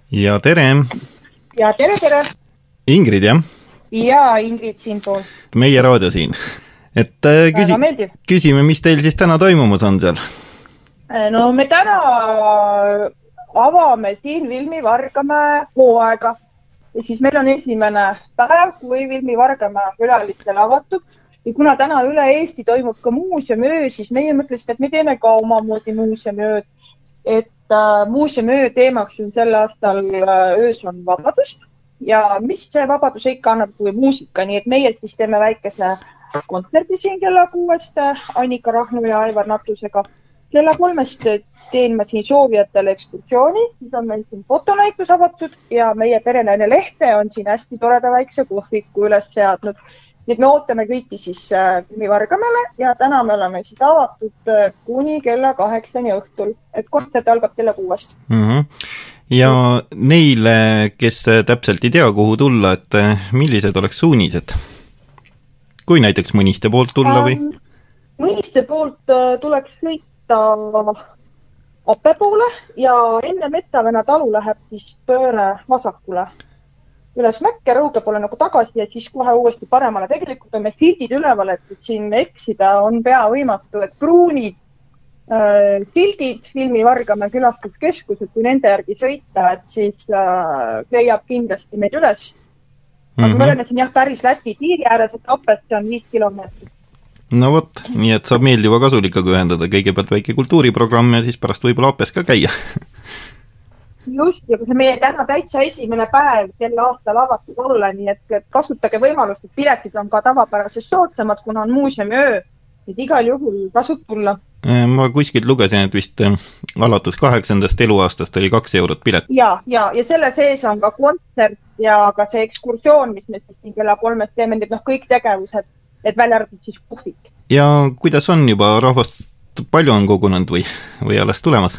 Ja tere! Ja tere! Ingrid, jah? Ja Ingrid siin pool. Meie raadio siin. Et küsime, mis teil siis täna toimumas on seal? No me täna avame siin Vilmi Vargamäe hooaega. Ja siis meil on esimene päev, kui Vilmi Vargamäe külalistel avatud. Ja kuna täna üle Eesti toimub ka muuseumiöö, siis meie mõtlesime, et me teeme ka omamoodi muuseumiööd. Et muuseumiöö teemaks on sel aastal öös on vabadus. Ja mis see vabadus ikka annab kui muusika, nii et meie siis teeme väikese kontserdi siin kella 6 Annika Rahnu ja Aivar Natusega. Kella 3 teen ma siin soovijatele ekskursiooni, siis on meil siin fotonäitus avatud ja meie perenaine Lehte on siin hästi toreda väikse kohviku üles seadnud. Nüüd me ootame kõiki siis Vilmi Vargamäele ja täna me oleme siis avatud kuni kella 8 õhtul, et kontsert algab kella 6. Ja neile, kes täpselt ei tea, kuhu tulla, et millised oleks suunised? Kui näiteks Mõniste poolt tulla või? Mõniste poolt tuleks sõita Ape poole ja enne Metavena talu läheb siis pööre vasakule. Üles Mäkke, Rõuge poole nagu tagasi ja siis kohe uuesti paremale. Tegelikult on meil sildid üleval, et siin eksida on pea võimatu, et pruunid sildid Vilmi Vargamäe külastuskeskus, et kui nende järgi sõita, et siis leiab kindlasti meid üles. Aga me oleme siin päris Läti piiri ääres, et Apest on 5 kilomeetrit. No vot, nii et saab meeldiva kasulikaga ühendada. Kõigepealt väike kultuuriprogramm ja siis pärast võib-olla Apes ka käia. Just, ja kui see meie täna täitsa esimene päev sel aastal avatud olla, nii et kasutage võimalust, et piletid on ka tavapärasest soodsamad, kuna on muuseumiöö, et igal juhul tasub tulla. Ma kuskilt lugesin, et vist alates 8. eluaastast oli 2 eurot pilet. Ja selle sees on ka kontsert ja ka see ekskursioon, mis me siin kella 3 teeme, et kõik tegevused, et välja arvatud siis puhvik. Ja kuidas on juba rahvast palju on kogunenud või alles tulemas?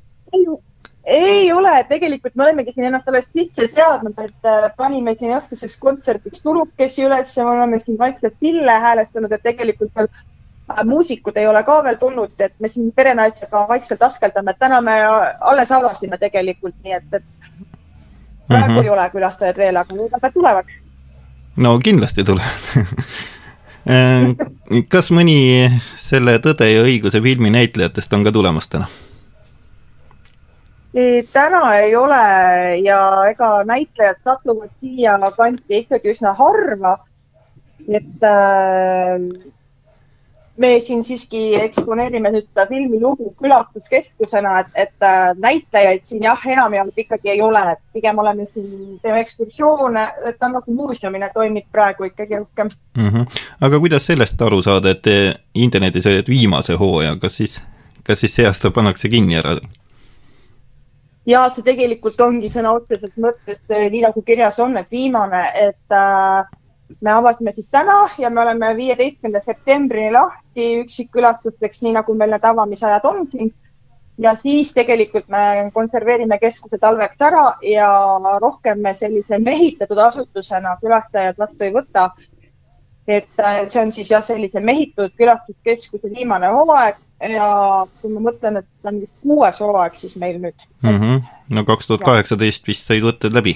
Ei ole, tegelikult me olemegi siin ennast alles sisse seadnud, et panime siin õhtuseks kontsertiks tulukesi üles ja me oleme siin vaikselt sille häälestanud, et tegelikult veel muusikud ei ole ka veel tulnud, et me siin perenaisega vaikselt askeldame, et täna me alles avasime tegelikult, nii et praegu ei ole külastajad veel, aga tulevad. No kindlasti tulevad. Kas mõni selle Tõde ja õiguse filmi näitlejatest on ka tulemas täna? Täna ei ole ja ega näitlejad satuvad siia kanti ikkagi üsna harva, et me siin siiski eksponeerime nüüd filmi lugu külastuskeskusena, et näitlejaid siin enamjaolt ikkagi ei ole, et pigem oleme siin teeme ekskursioone, et on nagu muuseumine toimib praegu ikkagi rohkem. Aga kuidas sellest aru saada, et internetis olid viimase hooaja, kas siis see aasta pannakse kinni ära? Ja see tegelikult ongi sõna otseselt mõttes, nii nagu kirjas on, et viimane, et me avasime siis täna ja me oleme 15. septembrini lahti üksikkülastusteks, nii nagu meil need avamisajad on siin. Ja siis tegelikult me konserveerime keskuse talveks ära ja rohkem me sellise mehitatud asutusena külastajad vastu ei võta. Et see on siis sellise mehitatud külastuskeskuse viimane hooaeg ja kui ma mõtlen, et on 6 hooaeg siis meil nüüd. No 2018 vist said võtted läbi.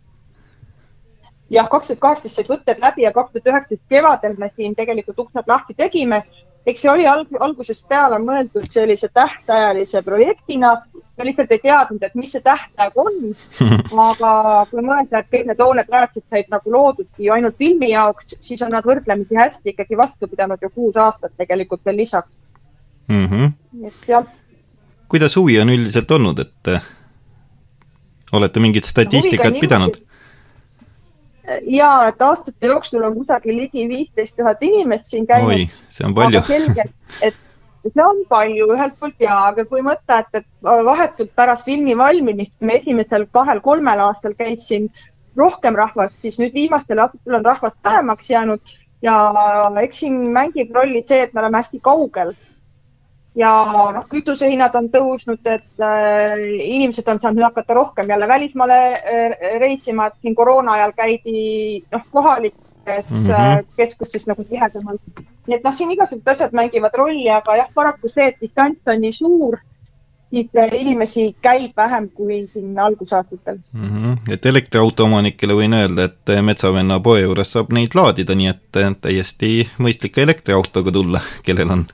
Jah, 2018 said võtted läbi ja 2019 kevadel me siin tegelikult uksed lahti tegime. Eks see oli algusest peale mõeldud sellise tähtajalise projektina. Me lihtsalt ei teadnud, et mis see tähtaeg on. Aga kui mõelda, et kõik need hooned rääksid said nagu loodudki ainult filmi jaoks, siis on nad võrdlemisi hästi ikkagi vastu pidanud ju 6 aastat tegelikult veel lisaks. Et jah. Kuidas huvi on üldiselt olnud, et olete mingit statistikat pidanud? Ja, et aastate jooksul on kusagil ligi 15 000 inimest siin käinud. Oi, see on palju. Aga selge, et see on palju ühelt poolt aga kui mõtta, et vahetult pärast filmi valmimist me esimesel 2-3 aastal käis siin rohkem rahvast, siis nüüd viimastel aastatel on rahvast vähemaks jäänud ja eks siin mängib rolli see, et me oleme hästi kaugel. Ja kütusehinnad on tõusnud, et inimesed on saanud hakata rohkem jälle välismaale reisima, et siin koroona ajal käidi kohalikes keskustes nagu tihedamalt. Nii et siin igasugused asjad mängivad rolli, aga paraku see, et distants on nii suur siis inimesi käib vähem kui siin algusaastatel. Et elektriauto omanikele võin öelda, et Metsavenna poe juures saab neid laadida, nii et täiesti mõistlik elektriautoga tulla, kellel on.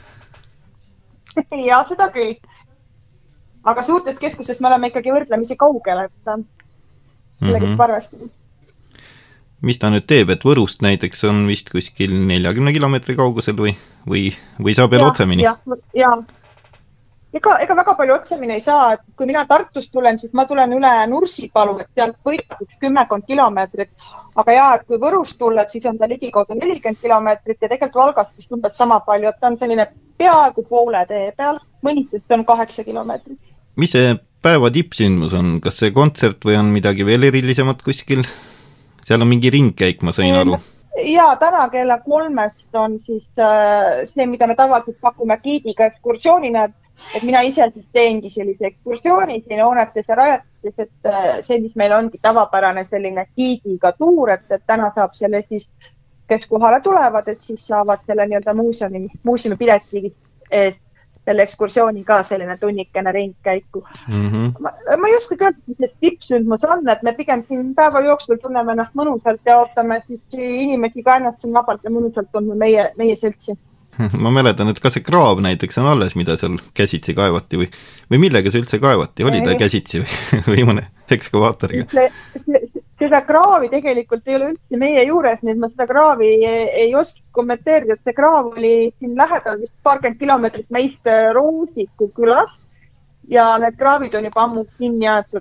Ja seda küll. Aga suurtest keskusest me oleme ikkagi võrdlemisi kaugel, et sellegist parvestada. Mis ta nüüd teeb, et Võrust näiteks on vist kuskil 40 kilomeetri kaugusel või saab veel otsemini? Ja. Ega väga palju otsemini ei saa, et kui mina Tartust tulen, siis ma tulen üle Nursipalu, et sealt võitab 10 kilomeetrit, aga et kui Võrust tulled, siis on ta ligikaudu 40 kilomeetrit ja tegelikult Valgast vist umbes sama palju, et ta on selline peaaegu poole tee peal, mõnitest on 8 kilomeetrit. Mis see päeva tippsündmus on? Kas see kontsert või on midagi veel erilisemat kuskil? Seal on mingi ringkäik, ma sain aru. Ja täna kella 3 on siis see, mida me tavaliselt pakume giidiga ekskursioonina, et mina ise siis teengi sellise ekskursiooni siin hoonetes ja rajates, et see, mis meil ongi tavapärane selline giidiga tuur, et täna saab selle siis, kes kohale tulevad, et siis saavad selle nii-öelda muuseumi pileti eest selle ekskursiooni ka selline tunnikene ringkäiku. Ma ei oska öelda, mis see tippsündmus on, et me pigem siin päeva jooksul tunneme ennast mõnusalt ja ootame siis inimesi ka ennast siin vabalt ja mõnusalt tundme meie seltsi. Ma mäletan, et kas see kraab näiteks on alles, mida seal käsitsi kaevati või millega see üldse kaevati? Oli ta käsitsi või mõne ekskavaatoriga? Seda kraavi tegelikult ei ole üldse meie juures, nii et ma seda kraavi ei oska kommenteerida, et see kraav oli siin lähedal vist 20 kilomeetrit meist Roosiku külas ja need kraavid on juba ammu kinni jäetud.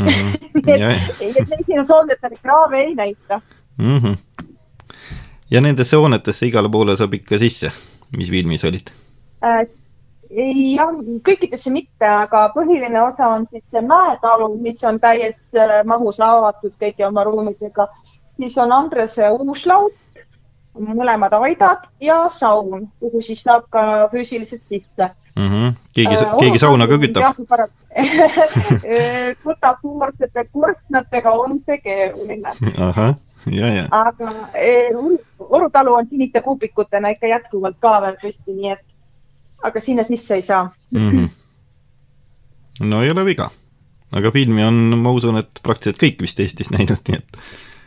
Siin on soovnud, et need kraave ei näita. Ja nendesse hoonetesse igale poole saab ikka sisse, mis filmis olid? Jah, kõikidesse mitte, aga põhiline osa on siis see Mäetalu, mis on täiesti mahus avatud kõigi oma ruumidega. Siis on Andrese uuslaud, mõlemad aidad ja saun, kuhu siis saab ka füüsiliselt sisse. Keegi sauna ka kütab? Kutapuursete kurstnatega on see keeruline. Aha, ja. Aga Orutalu on siniste kuupikutena ikka jätkuvalt ka veel püsti, nii et aga sinna sisse ei saa. No ei ole viga. Aga filmi on, ma usun, et praktiliselt kõik vist Eestis näinud, nii et...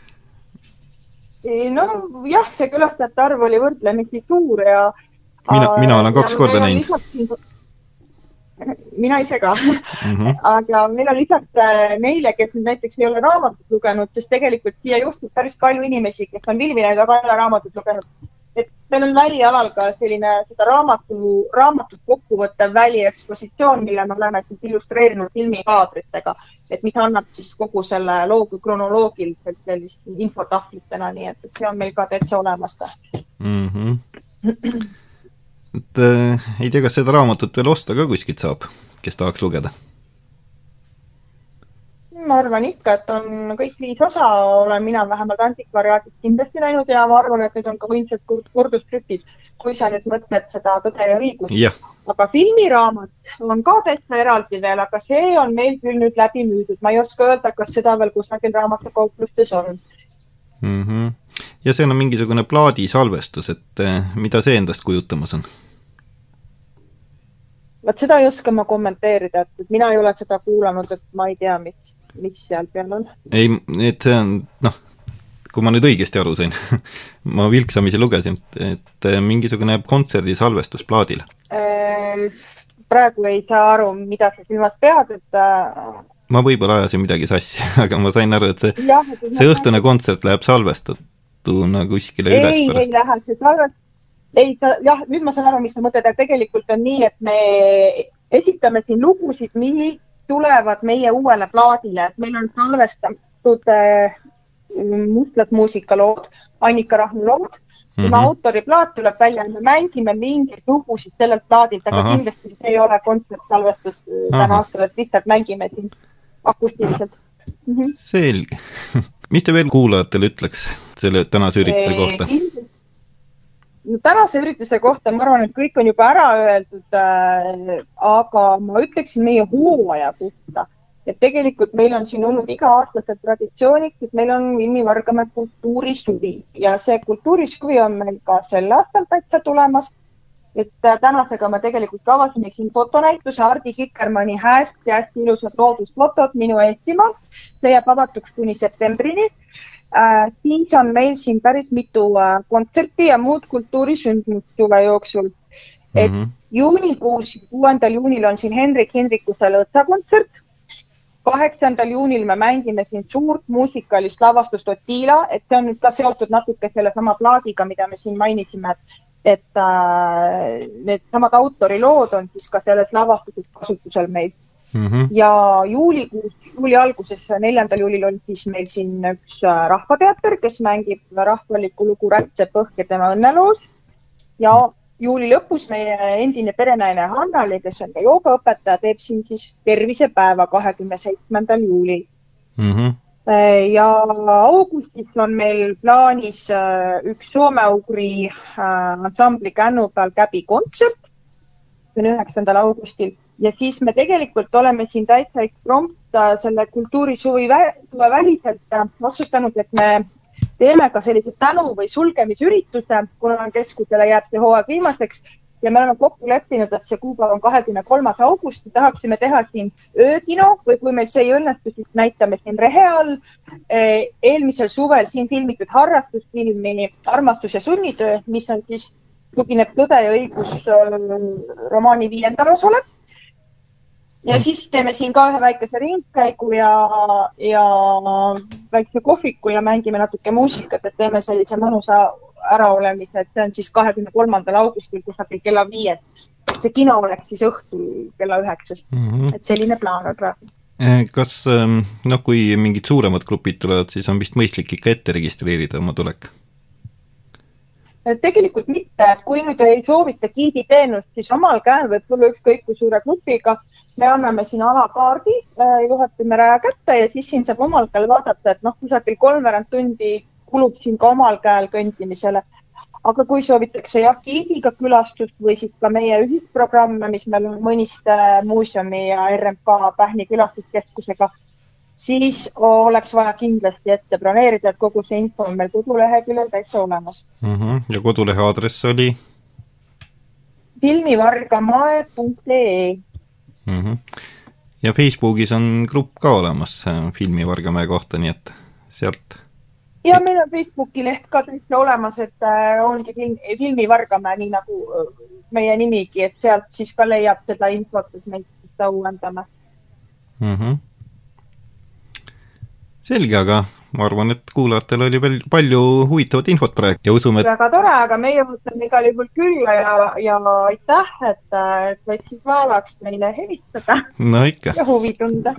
No jah, see külastajate arv oli võrdlemisi suur ja... Mina olen 2 korda näinud. Mina ise ka. Aga meil on lisaks neile, kes näiteks ei ole raamatut lugenud, sest tegelikult siia juhtub päris palju inimesi, kes on filmi näinud, aga ei ole raamatut lugenud. Et meil on välialal ka selline seda raamatut kokkuvõttev väliekspositsioon, mille me oleme illustreerinud filmikaadritega, et mis annab siis kogu selle loogu kronoloogiliselt sellist infotahvlitena, nii et see on meil ka täitsa olemas. Et, ei tea, kas seda raamatut veel osta ka kuskilt saab, kes tahaks lugeda? Ma arvan ikka, et on kõik 5 osa, olen mina vähemalt antikvariaadist kindlasti näinud ja ma arvan, et need on ka võimsad kordustrükid, kui sa nüüd mõtled seda Tõde ja õigus. Aga filmiraamat on ka täitsa eraldi veel, aga see on meil küll nüüd läbi müüdud. Ma ei oska öelda, kas seda veel kusagil raamatukauplustes on. Ja see on mingisugune plaadisalvestus, et mida see endast kujutamas on? Vaat seda ei oska ma kommenteerida, et mina ei ole seda kuulanud, et ma ei tea, mis seal peal on. Ei, et see on, kui ma nüüd õigesti aru sain, ma vilksamisi lugesin, et mingisugune kontserdisalvestus plaadile. Praegu ei saa aru, mida sa silmas pead, et... Ma võib-olla ajasin midagi sassi, aga ma sain aru, et see õhtune kontsert läheb salvestatuna kuskile üles pärast. Ei lähe see salvestus. Jah, nüüd ma saan aru, mis sa mõtled, et tegelikult on nii, et me esitame siin lugusid, mis tulevad meie uuele plaadile, et meil on salvestatud mustlasmuusikalood, Annika Rahnu lood, kui autoriplaat tuleb välja, me mängime mingeid lugusid sellelt plaadilt, aga kindlasti see ei ole kontsertsalvestus täna aastal, et lihtsalt mängime siin akustiliselt. Selge. Mis te veel kuulajatele ütleks selle tänase ürituse kohta? Tänase ürituse kohta ma arvan, et kõik on juba ära öeldud, aga ma ütleksin meie hooaja kohta, et tegelikult meil on siin olnud iga-aastased traditsiooniks, et meil on Vilmi Vargamäe kultuurisuvi ja see kultuurisuvi on meil ka sel aastal täitsa tulemas et tänasega me tegelikult kavasime siin fotonäituse Hardi Kikermanni hästi ilusad loodusfotod minu Eestimaal. See jääb avatuks kuni septembrini. Siis on meil siin päris mitu kontserti ja muud kultuurisündmust suve jooksul. Et juunikuus, 6. juunil on siin Henrik Hindrikuse lõõtsakontsert. 8. juunil me mängime siin suurt muusikalist lavastust Otila, et see on nüüd ka seotud natuke selle sama plaadiga, mida me siin mainisime, et need samad autorilood on siis ka selles lavastuses kasutusel meil. Ja juuli alguses, 4. juulil on siis meil siin üks rahvateater, kes mängib rahvalikku lugu Rätse Põhk ja tema õnneloos. Ja juuli lõpus meie endine perenaine Hannali, kes on ka joogaõpetaja, teeb siin siis tervisepäeva 27. juulil. Ja augustis on meil plaanis üks soome-ugri ansambli Kännupäeval Käbi kontsert, 9. augustil. Ja siis me tegelikult oleme siin täitsa eksprompt selle kultuurisuve väliselt otsustanud, et me teeme ka sellise tänu- või sulgemisürituse, kuna keskusele jääb see hooaeg viimaseks ja me oleme kokku leppinud, et see kuupäev on 23. august ja tahaksime teha siin öökino või kui meil see ei õnnestu, siis näitame siin Rehe all eelmisel suvel siin filmitud harrastusfilmi Armastus ja sunnitöö, mis on siis tugineb Tõde ja õigus romaani 5. osale. Ja siis teeme siin ka ühe väikese ringkäigu ja väikse kohviku ja mängime natuke muusikat, et teeme sellise mõnusa äraolemise, et see on siis 23. augustil kusagil kella 5. See kino oleks siis õhtul kella 9. Et selline plaan on praegu. Kas, kui mingid suuremad grupid tulevad, siis on vist mõistlik ikka ette registreerida oma tulek? Tegelikult mitte. Kui nüüd ei soovita giiditeenust, siis omal käel võib tulla ükskõik kui suure grupiga. Me anname siin alakaardi, juhatame raja kätte ja siis siin saab omal käel vaadata, et kusagil 3 tundi kulub siin ka omal käel kõndimisele. Aga kui soovitakse giidiga külastust või siis ka meie ühisprogramme, mis meil on Mõniste muuseumi ja RMK Pähni külastuskeskusega, siis oleks vaja kindlasti ette broneerida, et kogu see info on meil koduleheküljel täitsa olemas. Ja kodulehe aadress oli? filmivargamae.ee. Ja Facebookis on grupp ka olemas Filmi Vargamäe kohta, nii et sealt... Ja meil on Facebooki leht ka täitsa olemas, et ongi Filmi Vargamäe, nii nagu meie nimigi, et sealt siis ka leiab seda infot, et meid seda uuendame. Selge, aga ma arvan, et kuulajatel oli veel palju huvitavat infot praegu ja usume, et... Väga tore, aga meie võtame igal juhul külla ja aitäh, et võtsid vaevaks meile helistada. No ikka. Ja huvi tunda.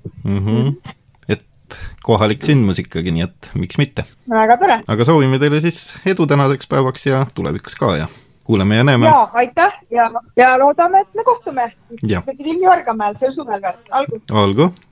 Et kohalik sündmus ikkagi, nii et miks mitte. Väga tore. Aga soovime teile siis edu tänaseks päevaks ja tulevikus ka ja kuuleme ja näeme. Ja, aitäh ja loodame, et me kohtume. Ja. Filmi Vargamäel, see suvel veel. Algu.